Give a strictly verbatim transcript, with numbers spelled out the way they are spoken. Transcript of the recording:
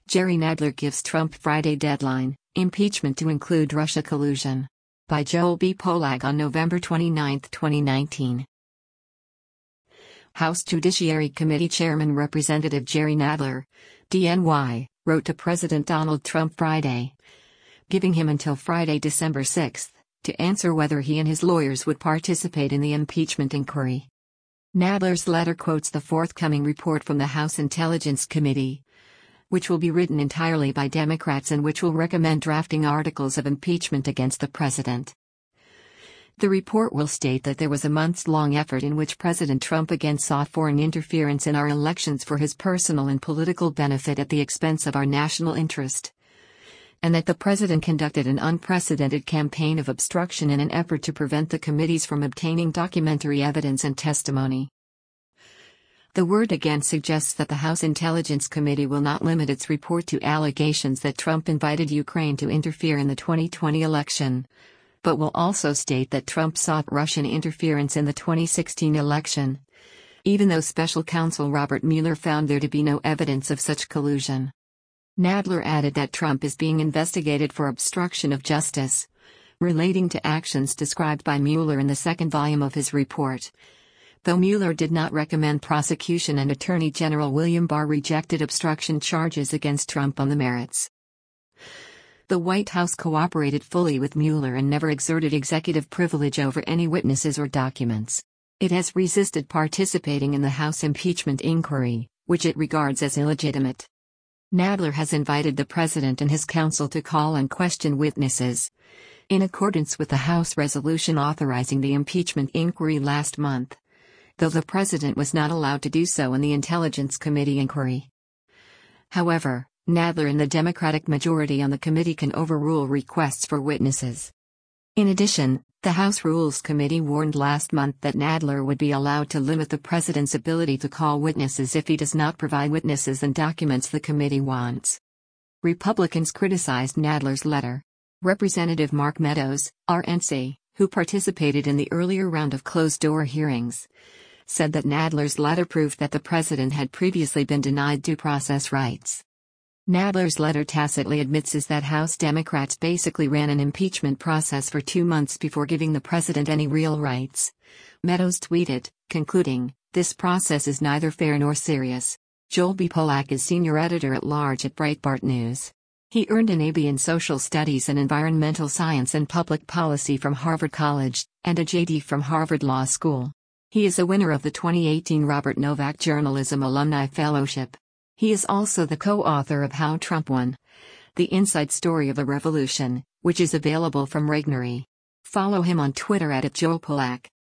Jerry Nadler gives Trump Friday deadline, impeachment to include Russia collusion. By Joel B. Polak on November twenty-ninth, twenty nineteen. House Judiciary Committee Chairman Representative Jerry Nadler, D N Y, wrote to President Donald Trump Friday, giving him until Friday, December sixth, to answer whether he and his lawyers would participate in the impeachment inquiry. Nadler's letter quotes the forthcoming report from the House Intelligence Committee, which will be written entirely by Democrats and which will recommend drafting articles of impeachment against the president. The report will state that there was a months-long effort in which President Trump again sought foreign interference in our elections for his personal and political benefit at the expense of our national interest, and that the president conducted an unprecedented campaign of obstruction in an effort to prevent the committees from obtaining documentary evidence and testimony. The word again suggests that the House Intelligence Committee will not limit its report to allegations that Trump invited Ukraine to interfere in the twenty twenty election, but will also state that Trump sought Russian interference in the twenty sixteen election, even though Special Counsel Robert Mueller found there to be no evidence of such collusion. Nadler added that Trump is being investigated for obstruction of justice, relating to actions described by Mueller in the second volume of his report. Though Mueller did not recommend prosecution and Attorney General William Barr rejected obstruction charges against Trump on the merits. The White House cooperated fully with Mueller and never exerted executive privilege over any witnesses or documents. It has resisted participating in the House impeachment inquiry, which it regards as illegitimate. Nadler has invited the president and his counsel to call and question witnesses, in accordance with the House resolution authorizing the impeachment inquiry last month, though the president was not allowed to do so in the Intelligence Committee inquiry. However, Nadler and the Democratic majority on the committee can overrule requests for witnesses. In addition, the House Rules Committee warned last month that Nadler would be allowed to limit the president's ability to call witnesses if he does not provide witnesses and documents the committee wants. Republicans criticized Nadler's letter. Representative Mark Meadows, R N C, who participated in the earlier round of closed-door hearings, said that Nadler's letter proved that the president had previously been denied due process rights. Nadler's letter tacitly admits that House Democrats basically ran an impeachment process for two months before giving the president any real rights. Meadows tweeted, concluding, "This process is neither fair nor serious." Joel B. Polak is senior editor-at-large at Breitbart News. He earned an A B in Social Studies and Environmental Science and Public Policy from Harvard College, and a J D from Harvard Law School. He is a winner of the twenty eighteen Robert Novak Journalism Alumni Fellowship. He is also the co-author of How Trump Won: The Inside Story of a Revolution, which is available from Regnery. Follow him on Twitter at Joel Polak.